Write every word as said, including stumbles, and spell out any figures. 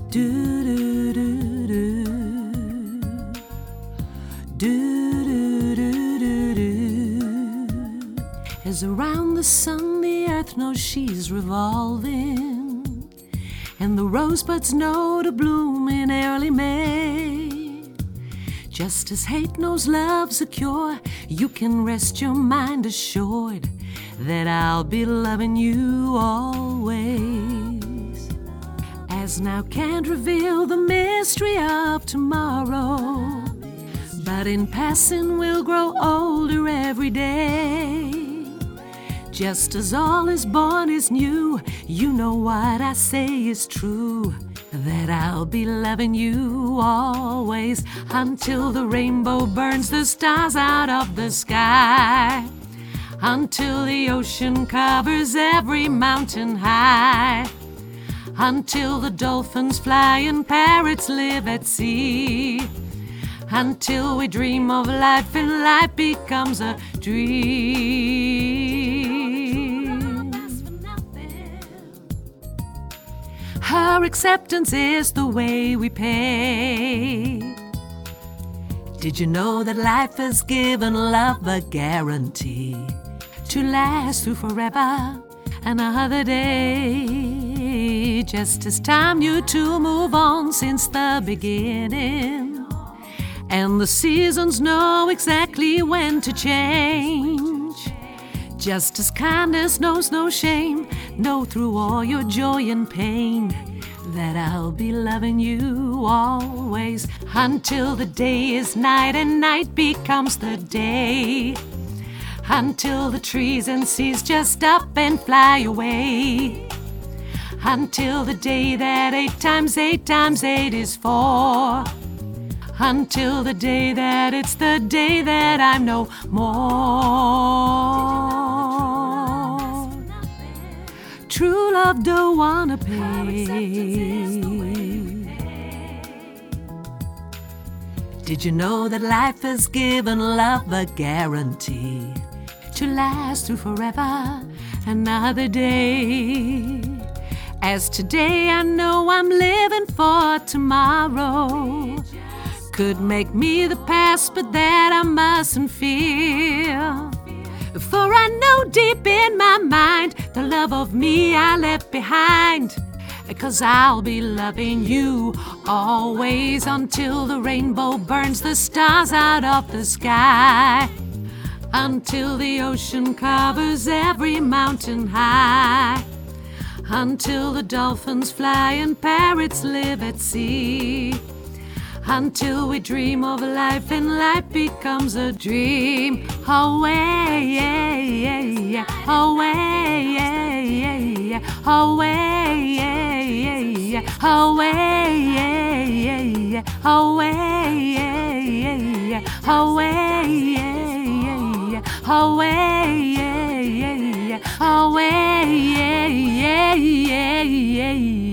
Do do do do. Do do do do do. As around the sun the earth knows she's revolving, and the rosebuds know to bloom in early May. Just as hate knows love's a cure, you can rest your mind assured that I'll be loving you always. As now can't reveal the mystery of tomorrow, but in passing we'll grow older every day. Just as all is born is new, you know what I say is true, that I'll be loving you always, until the rainbow burns the stars out of the sky, until the ocean covers every mountain high, until the dolphins fly and parrots live at sea, until we dream of life and life becomes a dream. Her acceptance is the way we pay. Did you know that life has given love a guarantee to last through forever another day? Just as time knew to move on since the beginning, and the seasons know exactly when to change. Just as kindness knows no shame, know through all your joy and pain that I'll be loving you always, until the day is night and night becomes the day, until the trees and seas just up and fly away, until the day that eight times eight times eight is four, until the day that it's the day that I'm no more. True love don't wanna pay. Did you know that life has given love a guarantee to last through forever another day? As today I know I'm living for tomorrow, could make me the past, but that I mustn't fear. For I know deep in my mind the love of me I left behind, 'cause I'll be loving you always, until the rainbow burns the stars out of the sky, until the ocean covers every mountain high, until the dolphins fly and parrots live at sea, until we dream of life and life becomes a dream. Away, yeah, yeah, yeah. Away, yeah, yeah, yeah. Away, yeah, yeah, yeah. Away, yeah, yeah, yeah. Away, yeah, yeah, yeah. Away, yeah, yeah, yeah. Away, yeah, yeah, yeah. Away, yeah, yeah, yeah, yeah.